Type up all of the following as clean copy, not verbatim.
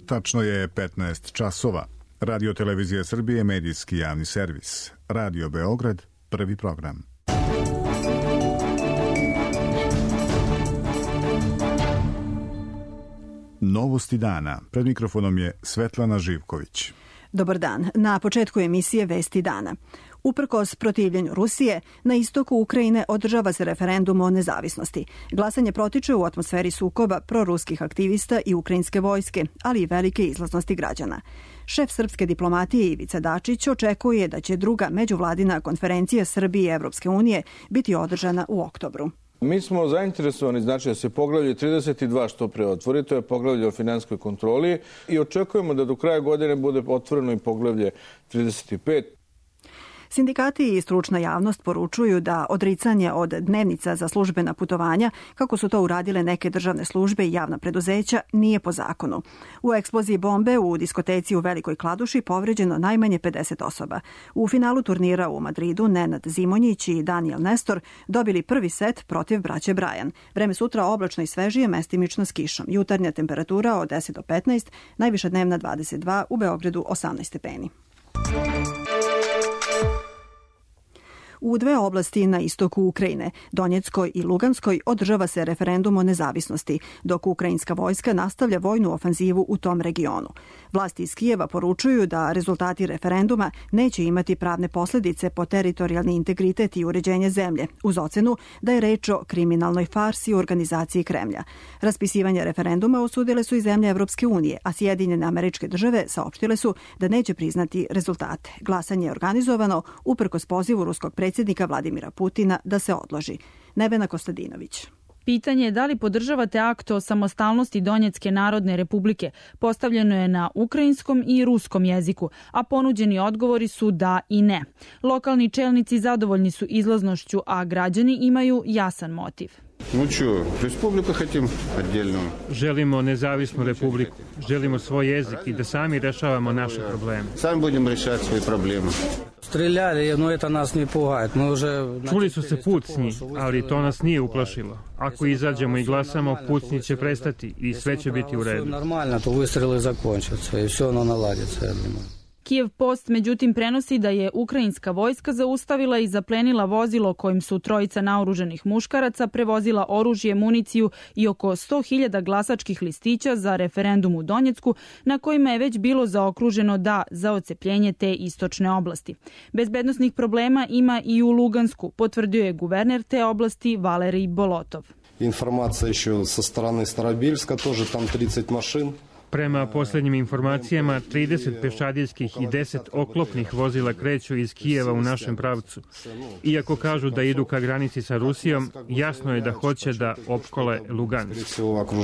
Tačno je 15 časova. Radio Televizija Srbije, medijski javni servis. Radio Beograd, prvi program. Novosti dana. Pred mikrofonom je Svetlana Živković. Dobar dan. Na početku emisije Vesti dana. Uprkos protivljenju Rusije, na istoku Ukrajine održava se referendum o nezavisnosti. Glasanje protiče u atmosferi sukoba proruskih aktivista i ukrajinske vojske, ali i velike izlaznosti građana. Šef srpske diplomatije Ivica Dačić očekuje da će druga međuvladina konferencija Srbije i Evropske unije biti održana u oktobru. Mi smo zainteresovani, znači, da se poglavlje 32 što pre otvori, to je poglavlje o finansijskoj kontroli, i očekujemo da do kraja godine bude otvoreno i poglavlje 35. Sindikati i stručna javnost poručuju da odricanje od dnevnica za službena putovanja, kako su to uradile neke državne službe i javna preduzeća, nije po zakonu. U eksploziji bombe u diskoteci u Velikoj Kladuši povređeno najmanje 50 osoba. U finalu turnira u Madridu Nenad Zimonjić i Daniel Nestor dobili prvi set protiv braće Brajan. Vreme sutra oblačno i svežije, mestimično s kišom. Jutarnja temperatura od 10 do 15, najviša dnevna 22, u Beogradu 18 stepeni. U dve oblasti na istoku Ukrajine, Donjeckoj i Luganskoj, održava se referendum o nezavisnosti, dok ukrajinska vojska nastavlja vojnu ofanzivu u tom regionu. Vlasti iz Kijeva poručuju da rezultati referenduma neće imati pravne posljedice po teritorijalni integritet i uređenje zemlje, uz ocenu da je reč o kriminalnoj farsi u organizaciji Kremlja. Raspisivanje referenduma osudile su i zemlje Evropske unije, a Sjedinjene Američke Države saopštile su da neće priznati rezultate. Glasanje je organizovano uprkos pozivu ruskog predsjednika Vladimira Putina da se odloži. Nevena Kostadinović. Pitanje je da li podržavate akt o samostalnosti Donjecke narodne republike postavljeno je na ukrajinskom i ruskom jeziku, a ponuđeni odgovori su da i ne. Lokalni čelnici zadovoljni su izlaznošću, a građani imaju jasan motiv. Želimo nezavisnu republiku, želimo svoj jezik i da sami rešavamo naše probleme. Sami budemo rešavati svoje probleme. Čuli su se pucnji, ali to nas nije uplašilo. Ako izađemo i glasamo, pucnji će prestati i sve će biti u redu. Kijev Post međutim prenosi da je ukrajinska vojska zaustavila i zaplenila vozilo kojim su trojica naoružanih muškaraca prevozila oružje, municiju i oko 100.000 glasačkih listića za referendum u Donjecku, na kojima je već bilo zaokruženo da za odcepljenje te istočne oblasti. Bezbednosnih problema ima i u Lugansku, potvrdio je guverner te oblasti Valerij Bolotov. Informacija еще со стороны Старобельска, тоже там 30 машин. Prema posljednjim informacijama, 30 pešadijskih i 10 oklopnih vozila kreću iz Kijeva u našem pravcu. Iako kažu da idu ka granici sa Rusijom, jasno je da hoće da opkole Lugansk.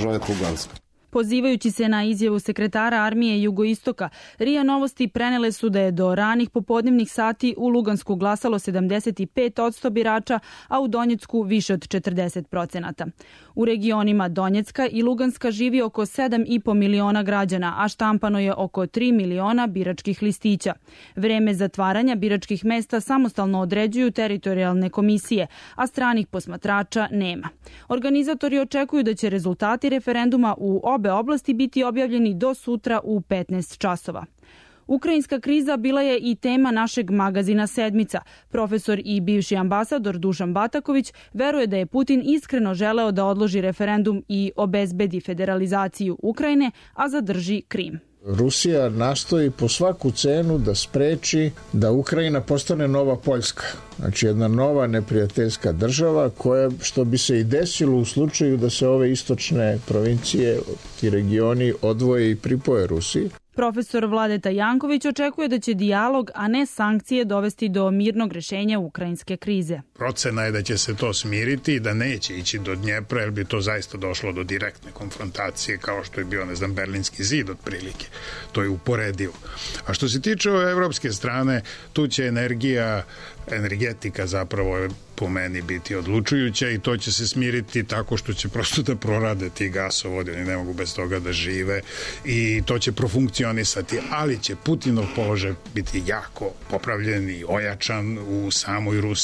Pozivajući se na izjavu sekretara armije Jugoistoka, RIA Novosti prenele su da je do ranih popodnevnih sati u Lugansku glasalo 75% birača, a u Donjecku više od 40%. U regionima Donjecka i Luganska živi oko 7,5 miliona građana, a štampano je oko 3 miliona biračkih listića. Vreme zatvaranja biračkih mesta samostalno određuju teritorijalne komisije, a stranih posmatrača nema. Organizatori očekuju da će rezultati referenduma u obe oblasti biti objavljeni do sutra u 15 časova. Ukrajinska kriza bila je i tema našeg magazina Sedmica. Profesor i bivši ambasador Dušan Bataković veruje da je Putin iskreno želeo da odloži referendum i obezbedi federalizaciju Ukrajine, a zadrži Krim. Rusija nastoji po svaku cenu da spreči da Ukrajina postane nova Poljska. Znači jedna nova neprijateljska država koja, što bi se i desilo u slučaju da se ove istočne provincije i regioni odvoje i pripoje Rusiji. Profesor Vladeta Janković očekuje da će dijalog, a ne sankcije, dovesti do mirnog rešenja ukrajinske krize. Procena je da će se to smiriti i da neće ići do Dnjepra, jer bi to zaista došlo do direktne konfrontacije, kao što je bio, Berlinski zid otprilike. To je uporedivo. A što se tiče ove evropske strane, tu će energetika zapravo po meni biti odlučujuća i to će se smiriti tako što će prosto da prorade ti gasovodi, oni ne mogu bez toga da žive i to će profunkcionisati, ali će Putinov položaj biti jako popravljen i ojačan u samoj Rusiji.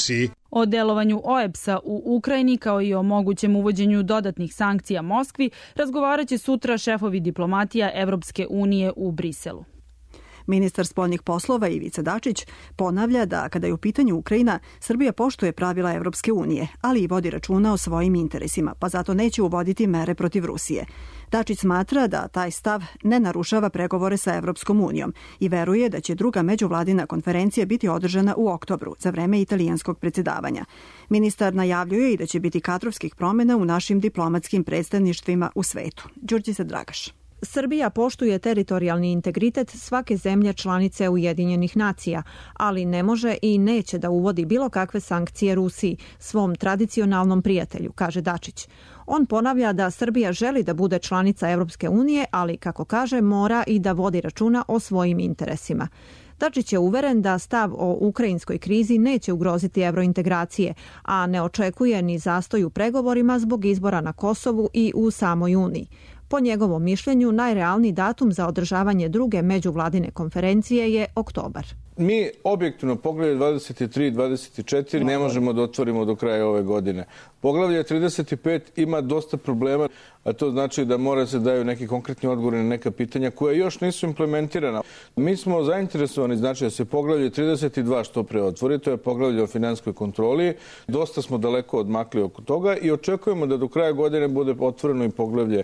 O delovanju OEBS-a u Ukrajini kao i o mogućem uvođenju dodatnih sankcija Moskvi razgovarat će sutra šefovi diplomatija Evropske unije u Briselu. Ministar spoljnih poslova Ivica Dačić ponavlja da kada je u pitanju Ukrajina, Srbija poštuje pravila Evropske unije, ali i vodi računa o svojim interesima, pa zato neće uvoditi mere protiv Rusije. Dačić smatra da taj stav ne narušava pregovore sa Evropskom unijom i veruje da će druga međuvladina konferencija biti održana u oktobru za vreme italijanskog predsjedavanja. Ministar najavljuje i da će biti kadrovskih promjena u našim diplomatskim predstavništvima u svetu. Đurđica Dragaš. Srbija poštuje teritorijalni integritet svake zemlje članice Ujedinjenih nacija, ali ne može i neće da uvodi bilo kakve sankcije Rusiji, svom tradicionalnom prijatelju, kaže Dačić. On ponavlja da Srbija želi da bude članica Evropske unije, ali, kako kaže, mora i da vodi računa o svojim interesima. Dačić je uveren da stav o ukrajinskoj krizi neće ugroziti evrointegracije, a ne očekuje ni zastoj u pregovorima zbog izbora na Kosovu i u samoj Uniji. Po njegovom mišljenju, najrealniji datum za održavanje druge međuvladine konferencije je oktobar. Mi objektivno poglavlje 23 i 24 ne možemo da otvorimo do kraja ove godine. Poglavlje 35 ima dosta problema, a to znači da mora se daju neki konkretni odgovori na neka pitanja koja još nisu implementirana. Mi smo zainteresovani, znači da se poglavlje 32 što pre otvori, to je poglavlje o finansijskoj kontroli. Dosta smo daleko odmakli oko toga i očekujemo da do kraja godine bude otvoreno i poglavlje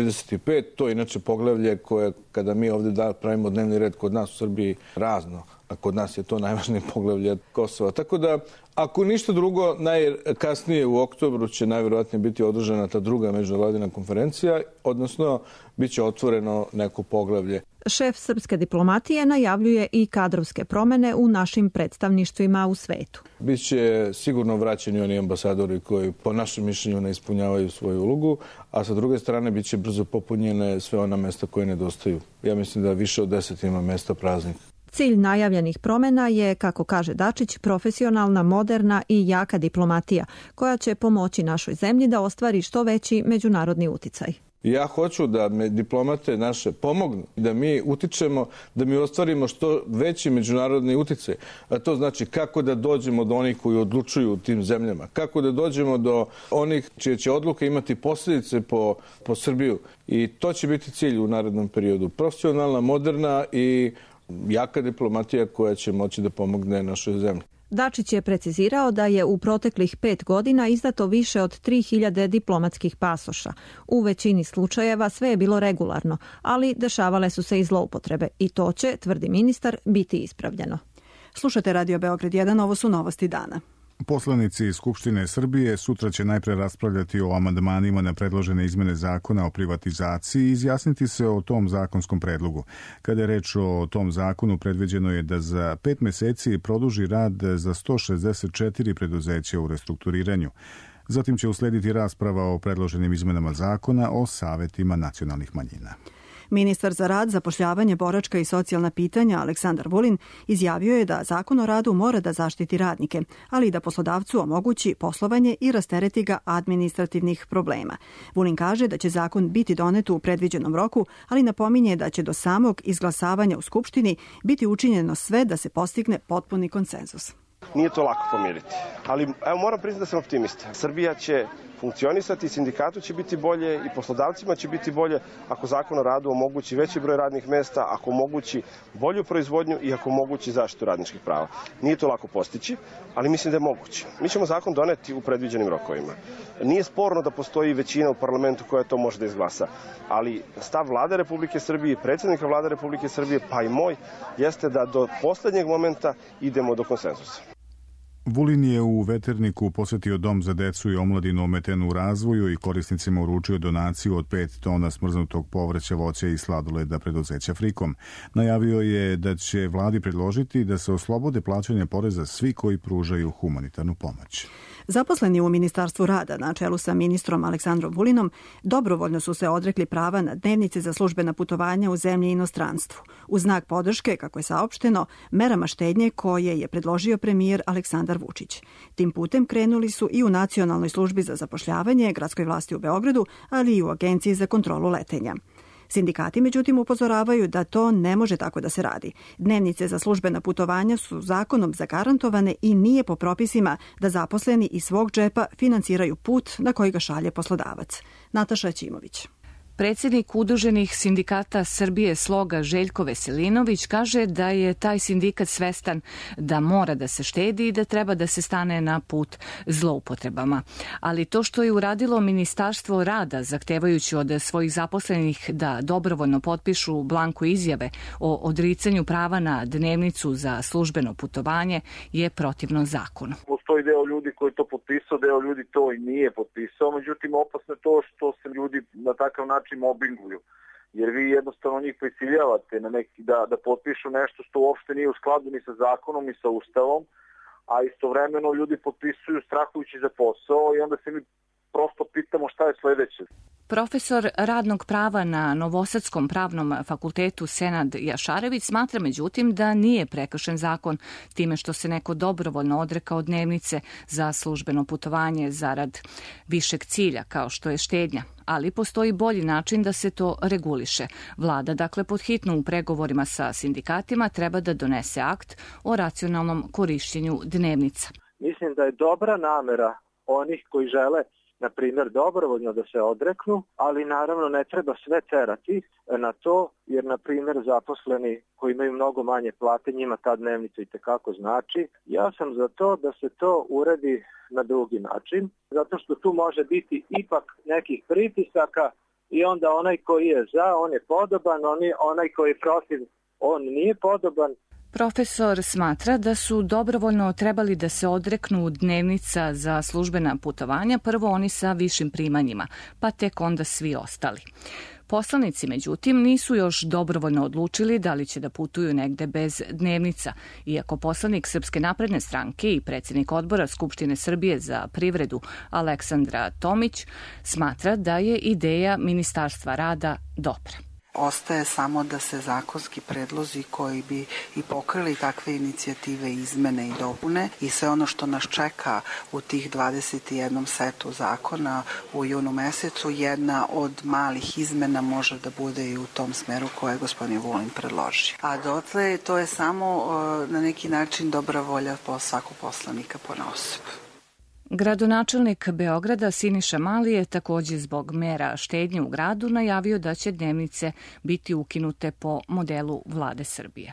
35. To je inače poglavlje koje, kada mi ovdje pravimo dnevni red kod nas u Srbiji, razno. A kod nas je to najvažnije poglavlje Kosova. Tako da, ako ništa drugo, najkasnije u oktobru će najvjerojatnije biti održana ta druga međuvladina konferencija, odnosno bit će otvoreno neko poglavlje. Šef srpske diplomatije najavljuje i kadrovske promjene u našim predstavništvima u svetu. Biće sigurno vraćeni oni ambasadori koji po našem mišljenju ne ispunjavaju svoju ulogu, a sa druge strane biće brzo popunjene sve ona mesta koje nedostaju. Ja mislim da više od 10 ima mesta praznih. Cilj najavljenih promjena je, kako kaže Dačić, profesionalna, moderna i jaka diplomatija, koja će pomoći našoj zemlji da ostvari što veći međunarodni uticaj. Ja hoću da me diplomate naše pomognu, da mi utičemo, da mi ostvarimo što veći međunarodni uticaj. A to znači kako da dođemo do onih koji odlučuju u tim zemljama, kako da dođemo do onih čije će odluke imati posljedice po Srbiju. I to će biti cilj u narednom periodu. Profesionalna, moderna i jaka diplomatija koja će moći da pomogne našoj zemlji. Dačić je precizirao da je u proteklih 5 godina izdato više od 3000 diplomatskih pasoša. U većini slučajeva sve je bilo regularno, ali dešavale su se i zloupotrebe i to će, tvrdi ministar, biti ispravljeno. Slušate Radio Beograd 1, ovo su novosti dana. Poslanici Skupštine Srbije sutra će najpre raspravljati o amandmanima na predložene izmene zakona o privatizaciji i izjasniti se o tom zakonskom predlogu. Kada je reč o tom zakonu, predviđeno je da za 5 meseci produži rad za 164 preduzeća u restrukturiranju. Zatim će uslediti rasprava o predloženim izmenama zakona o savetima nacionalnih manjina. Ministar za rad, zapošljavanje, boračka i socijalna pitanja Aleksandar Vulin izjavio je da Zakon o radu mora da zaštiti radnike, ali i da poslodavcu omogući poslovanje i rastereti ga administrativnih problema. Vulin kaže da će zakon biti donet u predviđenom roku, ali napominje da će do samog izglasavanja u Skupštini biti učinjeno sve da se postigne potpuni konsenzus. Nije to lako pomiriti, ali moram priznati da sam optimista. Srbija će funkcionisati, sindikatu će biti bolje i poslodavcima će biti bolje ako Zakon o radu omogući veći broj radnih mesta, ako omogući bolju proizvodnju i ako omogući zaštitu radničkih prava. Nije to lako postići, ali mislim da je moguće. Mi ćemo zakon doneti u predviđenim rokovima. Nije sporno da postoji većina u parlamentu koja to može da izglasa, ali stav Vlade Republike Srbije, predsjednika Vlade Republike Srbije, pa i moj, jeste da do poslednjeg momenta idemo do konsenzusa. Vulin je u Veterniku posjetio dom za decu i omladinu ometenu u razvoju i korisnicima uručio donaciju od 5 tona smrznutog povrća, voća i sladoleda preduzeća Frikom. Najavio je da će vladi predložiti da se oslobode plaćanja poreza svi koji pružaju humanitarnu pomoć. Zaposleni u Ministarstvu rada na čelu sa ministrom Aleksandrom Vulinom dobrovoljno su se odrekli prava na dnevnice za službena putovanja u zemlji i inostranstvu, u znak podrške, kako je saopšteno, merama štednje koje je predložio premijer Aleksandar Vučić. Tim putem krenuli su i u Nacionalnoj službi za zapošljavanje, gradskoj vlasti u Beogradu, ali i u Agenciji za kontrolu letenja. Sindikati međutim upozoravaju da to ne može tako da se radi. Dnevnice za službena putovanja su zakonom zagarantovane i nije po propisima da zaposleni iz svog džepa finansiraju put na koji ga šalje poslodavac. Nataša Ćimović. Predsjednik Udruženih sindikata Srbije Sloga Željko Veselinović kaže da je taj sindikat svestan da mora da se štedi i da treba da se stane na put zloupotrebama. Ali to što je uradilo Ministarstvo rada zahtevajući od svojih zaposlenih da dobrovoljno potpišu blanko izjave o odricanju prava na dnevnicu za službeno putovanje je protivno zakonu. Postoji deo ljudi koji to potpisao, deo ljudi to i nije potpisao, međutim opasno je to što se ljudi na takav način mobinguju, jer vi jednostavno njih prisiljavate na neki da potpišu nešto što uopšte nije u skladu ni sa zakonom ni sa ustavom, a istovremeno ljudi potpisuju strahujući za posao i onda se mi prosto pitamo šta je sledeće. Profesor radnog prava na Novosadskom pravnom fakultetu Senad Jašarević smatra međutim da nije prekršen zakon time što se neko dobrovoljno odrekao dnevnice za službeno putovanje zarad višeg cilja kao što je štednja, ali postoji bolji način da se to reguliše. Vlada, dakle, pod hitno u pregovorima sa sindikatima treba da donese akt o racionalnom korišćenju dnevnica. Mislim da je dobra namera onih koji žele na primjer dobrovoljno da se odreknu, ali naravno ne treba sve terati na to, jer na primjer zaposleni koji imaju mnogo manje plate, njima ta dnevnica itekako znači. Ja sam za to da se to uredi na drugi način, zato što tu može biti ipak nekih pritisaka i onda onaj koji je za, on je podoban, onaj koji je protiv, on nije podoban. Profesor smatra da su dobrovoljno trebali da se odreknu dnevnica za službena putovanja, prvo oni sa višim primanjima, pa tek onda svi ostali. Poslanici, međutim, nisu još dobrovoljno odlučili da li će da putuju negde bez dnevnica, iako poslanik Srpske napredne stranke i predsjednik odbora Skupštine Srbije za privredu Aleksandra Tomić smatra da je ideja Ministarstva rada dobra. Ostaje samo da se zakonski predlozi koji bi i pokrili takve inicijative, izmene i dopune i sve ono što nas čeka u tih 21 setu zakona u junu mesecu, jedna od malih izmena može da bude i u tom smeru koje je gospodin Vulin predložio. A dotle to je samo na neki način dobra volja po svakog poslanika ponaosob. Gradonačelnik Beograda Siniša Mali je takođe zbog mera štednje u gradu najavio da će dnevnice biti ukinute po modelu Vlade Srbije.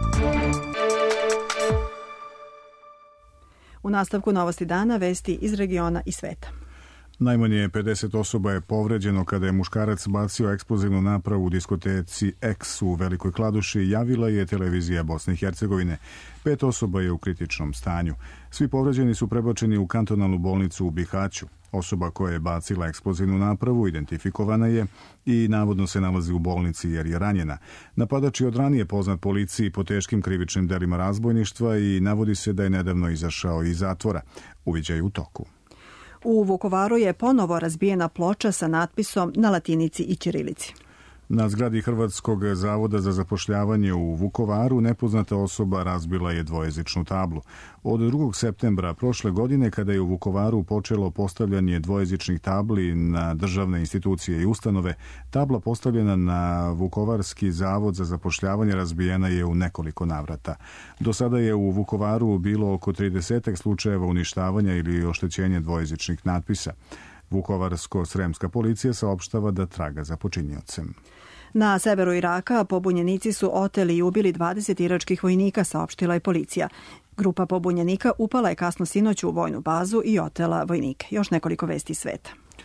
U nastavku novosti dana vesti iz regiona i sveta. Najmanje 50 osoba je povređeno kada je muškarac bacio eksplozivnu napravu u diskoteci X u Velikoj Kladuši, javila je televizija Bosne i Hercegovine. 5 osoba je u kritičnom stanju. Svi povređeni su prebačeni u kantonalnu bolnicu u Bihaću. Osoba koja je bacila eksplozivnu napravu identifikovana je i navodno se nalazi u bolnici jer je ranjena. Napadač je od ranije poznat policiji po teškim krivičnim delima razbojništva i navodi se da je nedavno izašao iz zatvora. Uviđaj u toku. U Vukovaru je ponovo razbijena ploča sa natpisom na latinici i ćirilici. Na zgradi Hrvatskog zavoda za zapošljavanje u Vukovaru nepoznata osoba razbila je dvojezičnu tablu. Od 2. septembra prošle godine, kada je u Vukovaru počelo postavljanje dvojezičnih tabli na državne institucije i ustanove, tabla postavljena na Vukovarski zavod za zapošljavanje razbijena je u nekoliko navrata. Do sada je u Vukovaru bilo oko 30 slučajeva uništavanja ili oštećenja dvojezičnih natpisa. Vukovarsko-sremska policija saopštava da traga za počiniocem. Na severu Iraka pobunjenici su oteli i ubili 20 iračkih vojnika, saopštila je policija. Grupa pobunjenika upala je kasno sinoć u vojnu bazu i otela vojnike. Još nekoliko vesti sveta.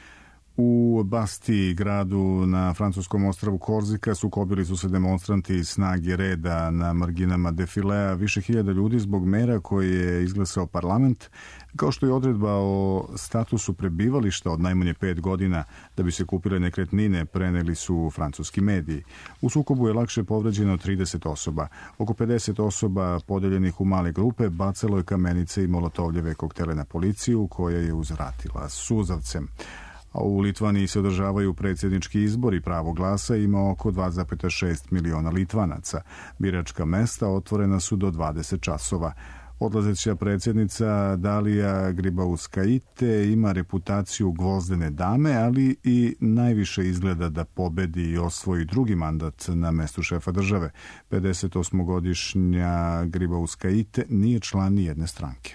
U Bastiji, gradu na francuskom ostrvu Korzika, sukobili su se demonstranti iz snage reda na marginama defilea više hiljada ljudi zbog mera koje je izglasao parlament, kao što je odredba o statusu prebivališta od najmanje 5 godina da bi se kupile nekretnine, preneli su francuski mediji. U sukobu je lakše povređeno 30 osoba. Oko 50 osoba podeljenih u male grupe bacalo je kamenice i molotovljeve koktele na policiju, koja je uzvratila suzavcem. A u Litvaniji se održavaju predsjednički izbori, pravo glasa ima oko 2,6 miliona Litvanaca. Biračka mesta otvorena su do 20 časova. Odlazeća predsjednica Dalija Gribauskaite ima reputaciju gvozdene dame, ali i najviše izgleda da pobedi i osvoji drugi mandat na mestu šefa države. 58-godišnja Gribauskaite nije član ni jedne stranke.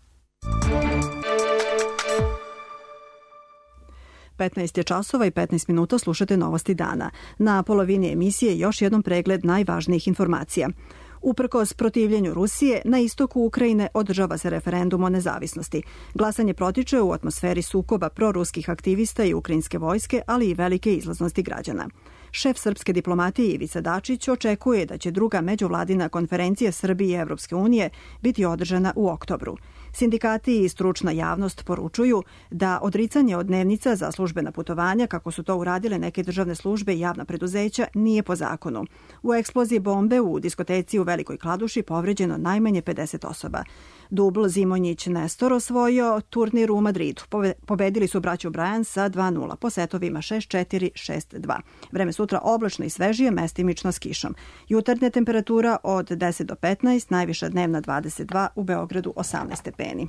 15 je časova i 15 minuta, slušate Novosti dana. Na polovini emisije još jednom pregled najvažnijih informacija. Uprkos protivljenju Rusije, na istoku Ukrajine održava se referendum o nezavisnosti. Glasanje protiče u atmosferi sukoba proruskih aktivista i ukrajinske vojske, ali i velike izlaznosti građana. Šef srpske diplomatije Ivica Dačić očekuje da će druga međuvladina konferencija Srbije i Evropske unije biti održana u oktobru. Sindikati i stručna javnost poručuju da odricanje od dnevnica za službena putovanja, kako su to uradile neke državne službe i javna preduzeća, nije po zakonu. U eksploziji bombe u diskoteci u Velikoj Kladuši povređeno najmanje 50 osoba. Dubl Zimonjić Nestor osvojio turnir u Madridu. Pobedili su braću Brajan sa 2:0 po setovima 6-4, 6-2. Vreme sutra oblačno i svežije, mestimično s kišom. Jutarnja temperatura od 10 do 15, najviša dnevna 22, u Beogradu 18 stepeni.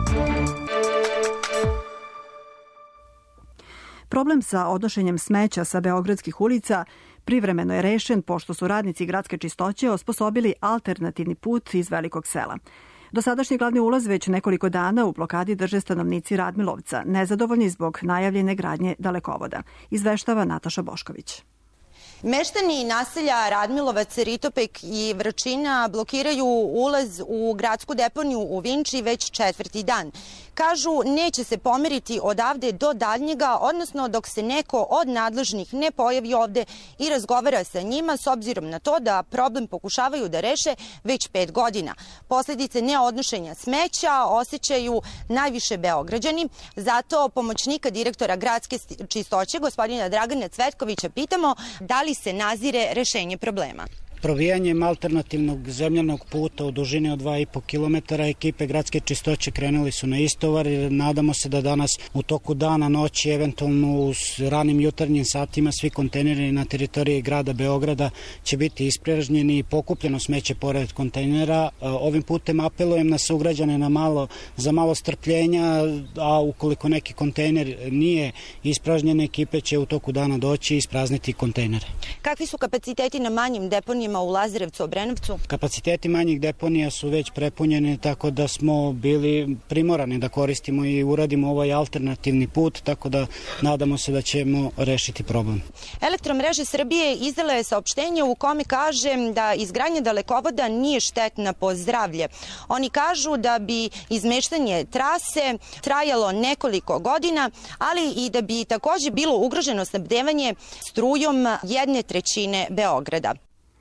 Problem sa odnošenjem smeća sa beogradskih ulica privremeno je rešen pošto su radnici gradske čistoće osposobili alternativni put iz Velikog sela. Dosadašnji glavni ulaz već nekoliko dana u blokadi drže stanovnici Radmilovca, nezadovoljni zbog najavljene gradnje dalekovoda, izveštava Nataša Bošković. Meštani naselja Radmilovac, Ritopek i Vrčina blokiraju ulaz u gradsku deponiju u Vinči već 4. dan. Kažu neće se pomeriti odavde do daljnjega, odnosno dok se neko od nadležnih ne pojavi ovde i razgovara sa njima, s obzirom na to da problem pokušavaju da reše već 5 godina. Posledice neodnošenja smeća osjećaju najviše Beograđani, zato pomoćnika direktora gradske čistoće, gospodina Dragana Cvetkovića, pitamo da li se nazire rešenje problema. Provijanjem alternativnog zemljanog puta u dužini od 2,5 km ekipe gradske čistoće krenuli su na istovar i nadamo se da danas u toku dana, noći, eventualno u ranim jutarnjim satima svi kontejneri na teritoriji grada Beograda će biti ispražnjeni i pokupljeno smeće pored kontejnera. Ovim putem apelujem na sugrađane za malo strpljenja, a ukoliko neki kontejner nije ispražnjen, ekipe će u toku dana doći i isprazniti kontejnere. Kakvi su kapaciteti na manjim deponijama u Lazarevcu, Obrenovcu? Kapaciteti manjih deponija su već prepunjeni, tako da smo bili primorani da koristimo i uradimo ovaj alternativni put, tako da nadamo se da ćemo rešiti problem. Elektromreže Srbije izdala je saopštenje u kome kaže da izgradnja dalekovoda nije štetna po zdravlje. Oni kažu da bi izmeštanje trase trajalo nekoliko godina, ali i da bi takođe bilo ugroženo snabdevanje strujom 1/3 Beograda.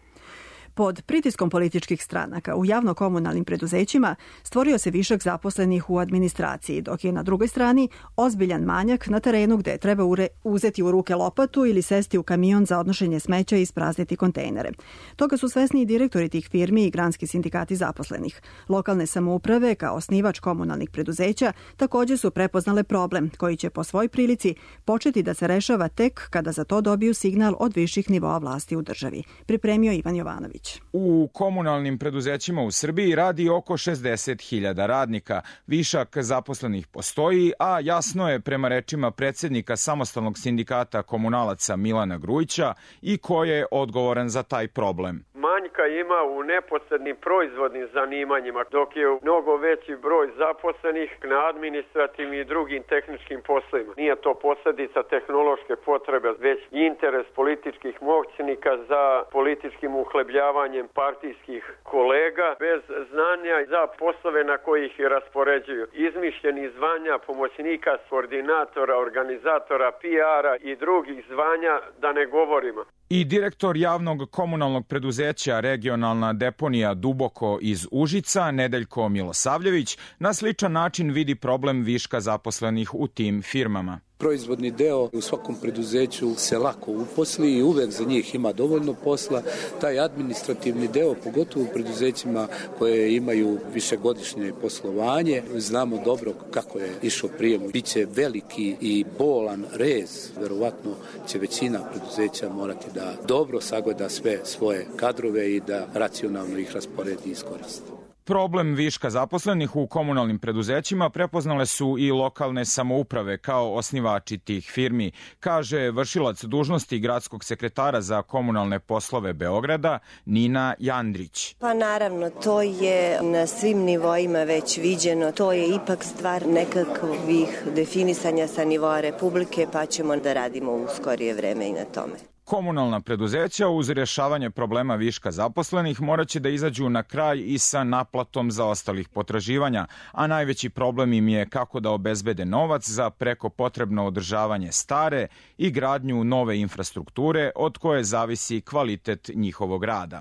Pod pritiskom političkih stranaka u javno-komunalnim preduzećima stvorio se višak zaposlenih u administraciji, dok je na drugoj strani ozbiljan manjak na terenu gde treba uzeti u ruke lopatu ili sesti u kamion za odnošenje smeća i isprazniti kontejnere. Toga su svesni i direktori tih firmi i granski sindikati zaposlenih. Lokalne samouprave, kao osnivač komunalnih preduzeća, takođe su prepoznale problem koji će po svoj prilici početi da se rešava tek kada za to dobiju signal od viših nivoa vlasti u državi. Pripremio Ivan Jovanović. U komunalnim preduzećima u Srbiji radi oko 60.000 radnika. Višak zaposlenih postoji, a jasno je prema rečima predsjednika samostalnog sindikata komunalaca Milana Grujića i ko je odgovoran za taj problem. Manjka ima u neposrednim proizvodnim zanimanjima, dok je mnogo veći broj zaposlenih na administrativnim i drugim tehničkim poslovima. Nije to posljedica tehnološke potrebe, već interes političkih moćnika za političkim uhlebljavanjem partijskih kolega bez znanja za poslove na koji ih raspoređuju. Izmišljeni zvanja pomoćnika, koordinatora, organizatora, PR-a i drugih zvanja, da ne govorimo. I direktor javnog komunalnog preduzeća Regionalna deponija Duboko iz Užica, Nedeljko Milosavljević, na sličan način vidi problem viška zaposlenih u tim firmama. Proizvodni deo u svakom preduzeću se lako uposli i uvek za njih ima dovoljno posla. Taj administrativni deo, pogotovo u preduzećima koje imaju višegodišnje poslovanje, znamo dobro kako je išao prijem. Biće veliki i bolan rez. Verovatno će većina preduzeća morati da dobro sagleda sve svoje kadrove i da racionalno ih rasporedi i iskoristi. Problem viška zaposlenih u komunalnim preduzećima prepoznale su i lokalne samouprave kao osnivači tih firmi, kaže vršilac dužnosti gradskog sekretara za komunalne poslove Beograda Nina Jandrić. Pa naravno, to je na svim nivoima već viđeno. To je ipak stvar nekakvih definisanja sa nivoa Republike, pa ćemo da radimo u skorije vreme i na tome. Komunalna preduzeća uz rješavanje problema viška zaposlenih moraće da izađu na kraj i sa naplatom zaostalih potraživanja, a najveći problem im je kako da obezbede novac za preko potrebno održavanje stare i gradnju nove infrastrukture od koje zavisi kvalitet njihovog rada.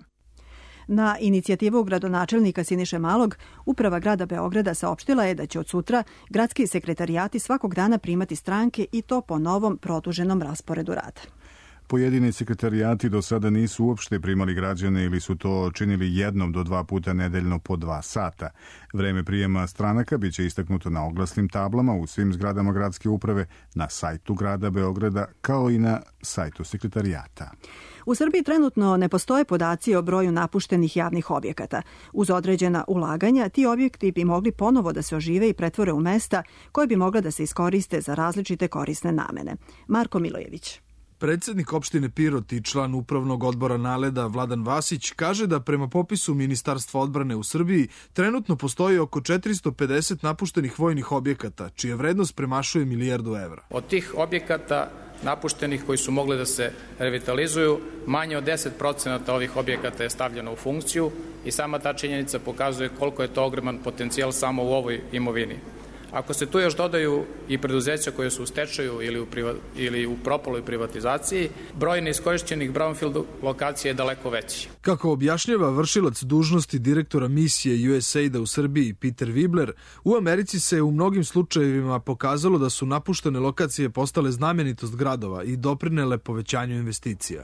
Na inicijativu gradonačelnika Siniše Malog, uprava grada Beograda saopštila je da će od sutra gradski sekretarijati svakog dana primati stranke i to po novom produženom rasporedu rada. Pojedini sekretarijati do sada nisu uopšte primali građane ili su to činili 1 do 2 puta nedeljno po 2 sata. Vreme prijema stranaka biće istaknuto na oglasnim tablama u svim zgradama gradske uprave, na sajtu grada Beograda kao i na sajtu sekretarijata. U Srbiji trenutno ne postoje podaci o broju napuštenih javnih objekata. Uz određena ulaganja, ti objekti bi mogli ponovo da se ožive i pretvore u mesta koje bi mogla da se iskoriste za različite korisne namene. Marko Milojević. Predsednik opštine Pirot i član upravnog odbora Naleda Vladan Vasić kaže da prema popisu Ministarstva odbrane u Srbiji trenutno postoji oko 450 napuštenih vojnih objekata, čija vrednost premašuje $1 milijardu. Od tih objekata napuštenih koji su mogli da se revitalizuju, manje od 10% ovih objekata je stavljeno u funkciju i sama ta činjenica pokazuje koliko je to ogroman potencijal samo u ovoj imovini. Ako se tu još dodaju i preduzeća koje su u stečaju ili u propaloj privatizaciji, broj neiskorišćenih brownfield lokacija je daleko veći. Kako objašnjava vršilac dužnosti direktora misije USAID-a u Srbiji Peter Wibler, u Americi se u mnogim slučajevima pokazalo da su napuštene lokacije postale znamenitost gradova i doprinele povećanju investicija.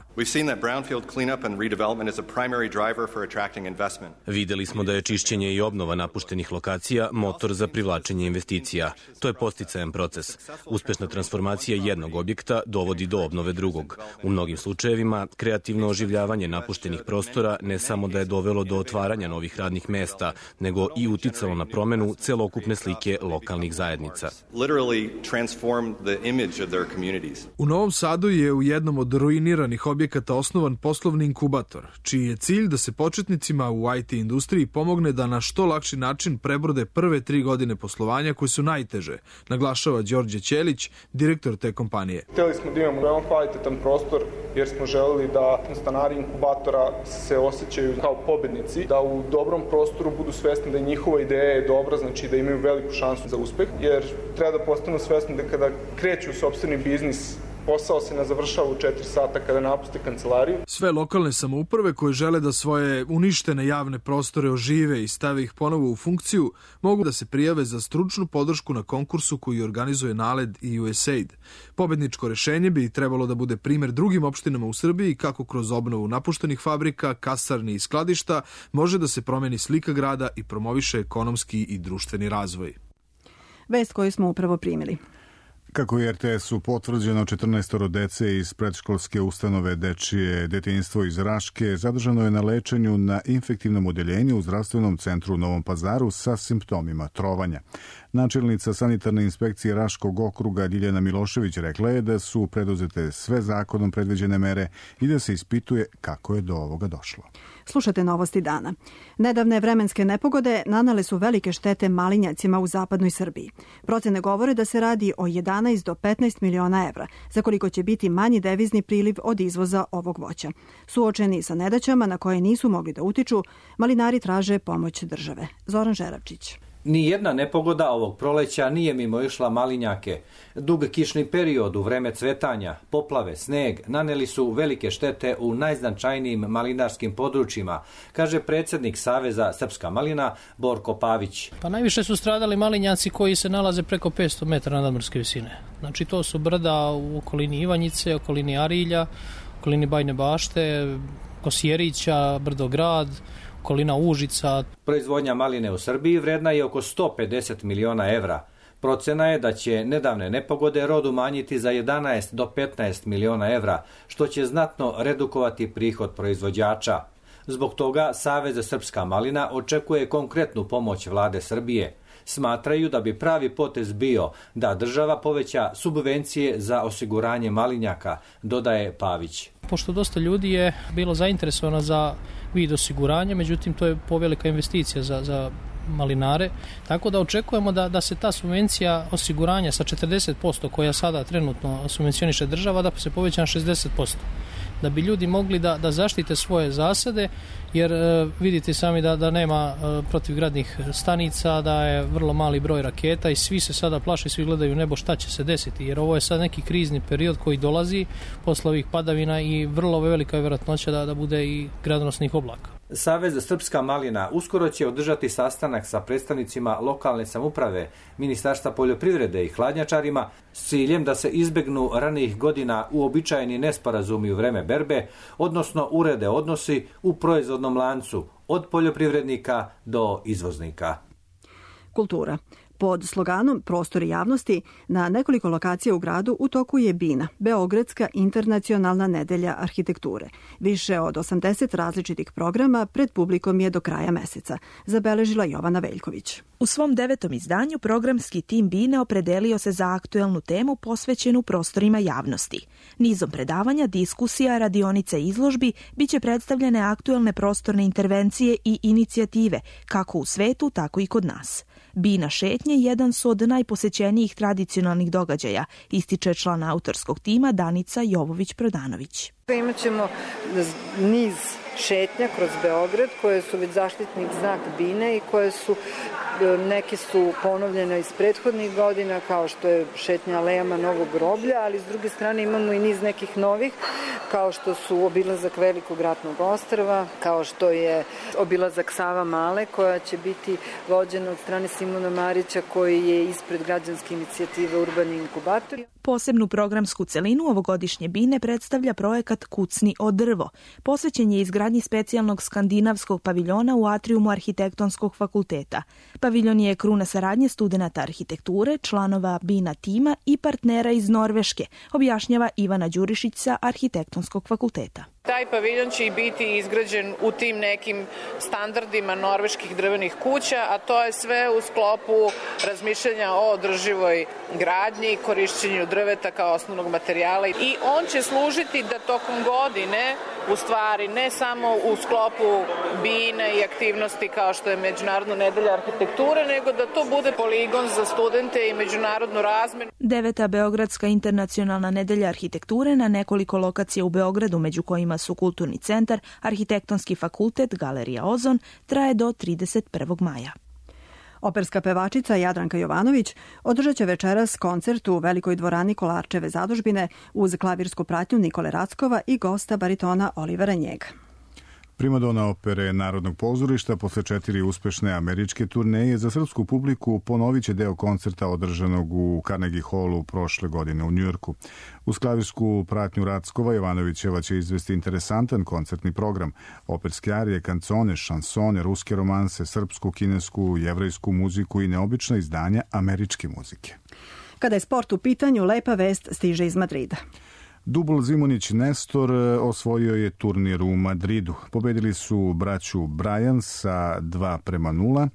Videli smo da je čišćenje i obnova napuštenih lokacija motor za privlačenje investicija. To je posticajan proces. Uspešna transformacija jednog objekta dovodi do obnove drugog. U mnogim slučajevima, kreativno oživljavanje napuštenih prostora ne samo da je dovelo do otvaranja novih radnih mesta, nego i uticalo na promenu celokupne slike lokalnih zajednica. U Novom Sadu je u jednom od ruiniranih objekata osnovan poslovni inkubator, čiji je cilj da se početnicima u IT industriji pomogne da na što lakši način prebrode prve 3 godine poslovanja koje su najteže, naglašava Đorđe Ćelić, direktor te kompanije. Hteli smo da imamo veoma kvalitetan prostor jer smo želeli da stanari inkubatora se osjećaju kao pobednici, da u dobrom prostoru budu svesni da njihova ideja je dobra, znači da imaju veliku šansu za uspeh, jer treba da postanu svesni da kada kreću u sopstveni biznis, posao se ne završava u 4 sata kada napuste kancelariju. Sve lokalne samouprave koje žele da svoje uništene javne prostore ožive i stave ih ponovo u funkciju, mogu da se prijave za stručnu podršku na konkursu koji organizuje Naled i USAID. Pobedničko rešenje bi trebalo da bude primer drugim opštinama u Srbiji kako kroz obnovu napuštenih fabrika, kasarni i skladišta može da se promeni slika grada i promoviše ekonomski i društveni razvoj. Vest koju smo upravo primili. Kako je RTS-u potvrđeno, 14 dece iz predškolske ustanove Dečije detinjstvo iz Raške zadržano je na lečenju na infektivnom odeljenju u zdravstvenom centru u Novom Pazaru sa simptomima trovanja. Načelnica sanitarne inspekcije Raškog okruga Ljiljana Milošević rekla je da su preduzete sve zakonom predviđene mere i da se ispituje kako je do ovoga došlo. Slušate novosti dana. Nedavne vremenske nepogode nanale su velike štete malinjacima u zapadnoj Srbiji. Procene govore da se radi o 11 do 15 miliona evra, za koliko će biti manji devizni priliv od izvoza ovog voća. Suočeni sa nedaćama na koje nisu mogli da utiču, malinari traže pomoć države. Zoran Žeravčić. Nijedna nepogoda ovog proleća nije mimoišla malinjake. Dug kišni period u vreme cvetanja, poplave, sneg naneli su velike štete u najznačajnijim malinarskim područjima, kaže predsjednik Saveza Srpska malina Borko Pavić. Pa najviše su stradali malinjaci koji se nalaze preko 500 metara nadmorske visine. Znači to su brda u okolini Ivanjice, okolini Arilja, okolini Bajne Bašte, Kosjerića, Brdograd, okolina Užica. Proizvodnja maline u Srbiji vredna je oko 150 miliona evra. Procena je da će nedavne nepogode rod umanjiti za 11 do 15 miliona evra, što će znatno redukovati prihod proizvođača. Zbog toga Savez za srpska malina očekuje konkretnu pomoć vlade Srbije. Smatraju da bi pravi potez bio da država poveća subvencije za osiguranje malinjaka, dodaje Pavić. Pošto dosta ljudi je bilo zainteresovano za vid osiguranja, međutim to je povelika investicija za malinare, tako da očekujemo da se ta subvencija osiguranja sa 40% koja sada trenutno subvencioniše država, da se poveća na 60%. Da bi ljudi mogli da zaštite svoje zasade, jer vidite sami da nema protivgradnih stanica, da je vrlo mali broj raketa i svi se sada plaše, svi gledaju u nebo šta će se desiti, jer ovo je sad neki krizni period koji dolazi posle ovih padavina i vrlo velika je vjerojatnoća da bude i gradonosnih oblaka. Savez za srpska malina uskoro će održati sastanak sa predstavnicima lokalne samouprave, Ministarstva poljoprivrede i hladnjačarima s ciljem da se izbegnu ranijih godina uobičajeni nesporazumi u vreme berbe, odnosno urede odnosi u proizvodnom lancu od poljoprivrednika do izvoznika. Kultura. Pod sloganom Prostori javnosti na nekoliko lokacija u gradu u toku je BINA, Beogradska internacionalna nedelja arhitekture. Više od 80 različitih programa pred publikom je do kraja meseca, zabeležila Jovana Veljković. U svom 9. izdanju programski tim BINA opredelio se za aktuelnu temu posvećenu prostorima javnosti. Nizom predavanja, diskusija, radionica i izložbi biće predstavljene aktuelne prostorne intervencije i inicijative, kako u svetu, tako i kod nas. BINA šetnje jedan su od najposećenijih tradicionalnih događaja, ističe član autorskog tima Danica Jovović-Prodanović. Imaćemo niz šetnja kroz Beograd koje su već zaštitni znak BINA i koje su, neke su ponovljene iz prethodnih godina, kao što je šetnja alejama Novog groblja, ali s druge strane imamo i niz nekih novih, kao što su obilazak Velikog ratnog ostrva, kao što je obilazak Sava Male, koja će biti vođena od strane Simona Marića, koji je ispred građanske inicijative Urbani inkubator. Posebnu programsku celinu ovogodišnje BINE predstavlja projekat Kucni o drvo. Posvećen je izgradnji specijalnog skandinavskog paviljona u atrijumu Arhitektonskog fakulteta. Paviljon je kruna saradnje studenata arhitekture, članova BINA tima i partnera iz Norveške, objašnjava Ivana Đurišić sa Arhitektonskog fakulteta. Taj paviljon će i biti izgrađen u tim nekim standardima norveških drvenih kuća, a to je sve u sklopu razmišljanja o održivoj gradnji i korišćenju drveta kao osnovnog materijala. I on će služiti da tokom godine, u stvari ne samo u sklopu BINA i aktivnosti kao što je Međunarodna nedelja arhitekture, nego da to bude poligon za studente i međunarodnu razmenu. 9. Beogradska internacionalna nedelja arhitekture na nekoliko lokacija u Beogradu, među kojima su Kulturni centar, Arhitektonski fakultet, Galerija Ozon, traje do 31. maja. Operska pevačica Jadranka Jovanović održat će večeras koncert u Velikoj dvorani Kolarčeve zadužbine uz klavirsku pratnju Nikole Rackova i gosta baritona Olivera Njega. Primadona opere Narodnog pozorišta posle 4 uspešne američke turneje za srpsku publiku ponovit će deo koncerta održanog u Carnegie Hallu prošle godine u Njujorku. Uz klavirsku pratnju Rackova Jovanovićeva će izvesti interesantan koncertni program. Operske arije, kancone, šansone, ruske romanse, srpsku, kinesku, jevrejsku muziku i neobična izdanja američke muzike. Kada je sport u pitanju, lepa vest stiže iz Madrida. Dubl Zimunić-Nestor osvojio je turnir u Madridu. Pobedili su braću Bryan sa 2-0,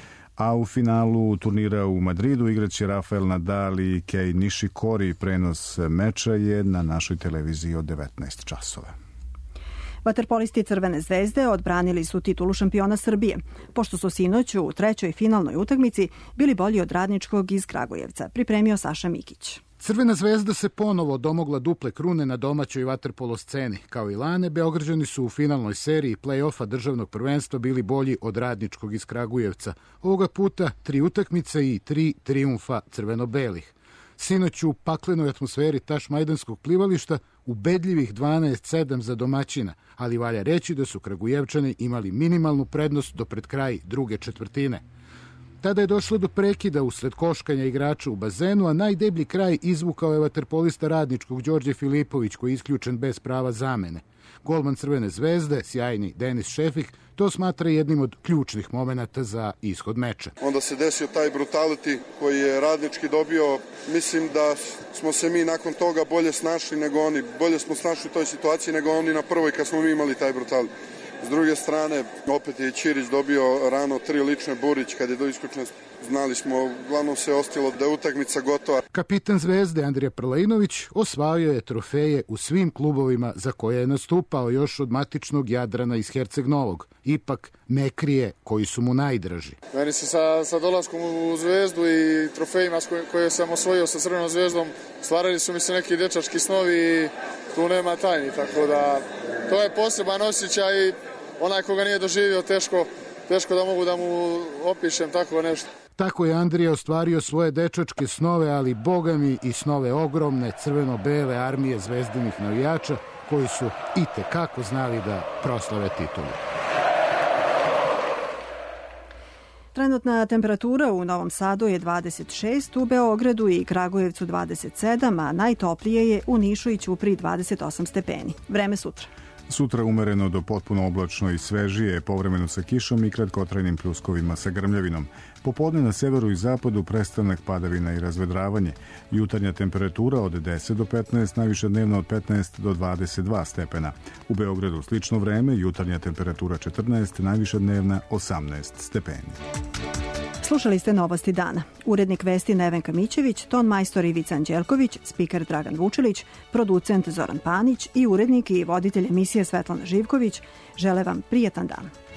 a u finalu turnira u Madridu igraće Rafael Nadal i Kei Nishikori. Prenos meča je na našoj televiziji od 19 časova. Vaterpolisti Crvene zvezde odbranili su titulu šampiona Srbije, pošto su sinoć u trećoj finalnoj utakmici bili bolji od Radničkog iz Kragujevca, pripremio Saša Mikić. Crvena zvezda se ponovo domogla duple krune na domaćoj vaterpolo sceni. Kao i lane, Beograđani su u finalnoj seriji play-offa državnog prvenstva bili bolji od Radničkog iz Kragujevca. Ovoga puta 3 utakmice i 3 trijumfa crveno-belih. Sinoć u paklenoj atmosferi Tašmajdanskog plivališta ubedljivih 12-7 za domaćina, ali valja reći da su Kragujevčani imali minimalnu prednost do pred kraj druge četvrtine. Tada je došlo do prekida usled koškanja igrača u bazenu, a najdeblji kraj izvukao je vaterpolista Radničkog Đorđe Filipović, koji je isključen bez prava zamene. Golman Crvene zvezde, sjajni Denis Šefik, to smatra jednim od ključnih momenata za ishod meča. Onda se desio taj brutality koji je Radnički dobio. Mislim da smo se mi nakon toga bolje snašli nego oni. Bolje smo snašli u toj situaciji nego oni na prvoj kad smo mi imali taj brutality. S druge strane, opet je Ćirić dobio rano 3 lične, Burić kad je do isključne, znali smo, uglavnom se ostilo da je utakmica gotova. Kapitan Zvezde Andrija Prlejnović osvajao je trofeje u svim klubovima za koje je nastupao još od matičnog Jadrana iz Herceg Novog. Ipak ne krije koji su mu najdraži. Meni se sa dolaskom u Zvezdu i trofejima koje sam osvojio sa Crvenom zvezdom stvarali su mi se neki dečački snovi i tu nema tajni, tako da to je poseban osjećaj i onaj koga nije doživio teško da mogu da mu opišem tako nešto. Tako je Andrija ostvario svoje dečačke snove, ali bogami i snove ogromne crveno-bele armije zvezdinih navijača koji su itekako znali da proslave titulu. Trenutna temperatura u Novom Sadu je 26, u Beogradu i Kragujevcu 27, a najtoplije je u Nišu i Ćupriji 28 stepeni. Vreme sutra. Sutra umereno do potpuno oblačno i svežije, povremeno sa kišom i kratkotrajnim pljuskovima sa grmljavinom. Popodne na severu i zapadu prestanak padavina i razvedravanje. Jutarnja temperatura od 10 do 15, najviša dnevna od 15 do 22 stepena. U Beogradu slično vreme, jutarnja temperatura 14, najviša dnevna 18 stepeni. Slušali ste Novosti dana. Urednik vesti Nevenka Mićević, ton majstor Ivica Anđelković, spiker Dragan Vučilić, producent Zoran Panić i urednik i voditelj emisije Svetlana Živković žele vam prijetan dan.